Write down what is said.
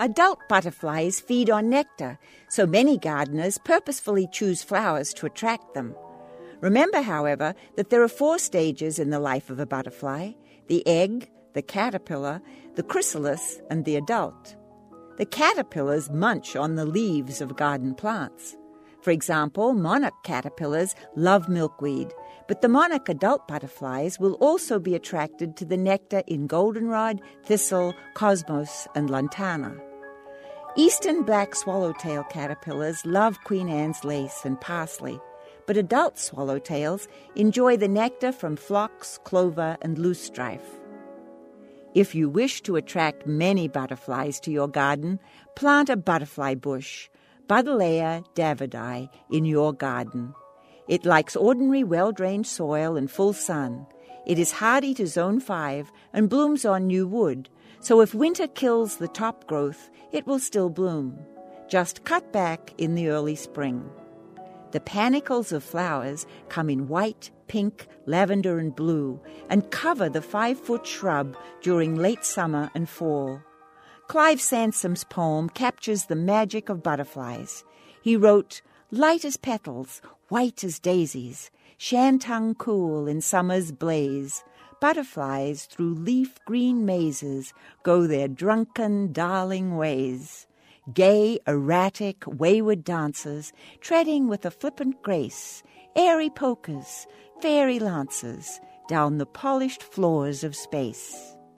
Adult butterflies feed on nectar, so many gardeners purposefully choose flowers to attract them. Remember, however, that there are 4 stages in the life of a butterfly: the egg, the caterpillar, the chrysalis, and the adult. The caterpillars munch on the leaves of garden plants. For example, monarch caterpillars love milkweed, but the monarch adult butterflies will also be attracted to the nectar in goldenrod, thistle, cosmos, and lantana. Eastern black swallowtail caterpillars love Queen Anne's lace and parsley, but adult swallowtails enjoy the nectar from phlox, clover, and loosestrife. If you wish to attract many butterflies to your garden, plant a butterfly bush, Buddleia davidi, in your garden. It likes ordinary well-drained soil and full sun. It is hardy to zone 5 and blooms on new wood, so if winter kills the top growth, it will still bloom. Just cut back in the early spring. The panicles of flowers come in white, pink, lavender, and blue, and cover the 5-foot shrub during late summer and fall. Clive Sansom's poem captures the magic of butterflies. He wrote, "Light as petals, white as daisies, shantung cool in summer's blaze, butterflies through leaf-green mazes go their drunken, darling ways. Gay, erratic, wayward dancers, treading with a flippant grace, airy polkas, fairy lances, down the polished floors of space."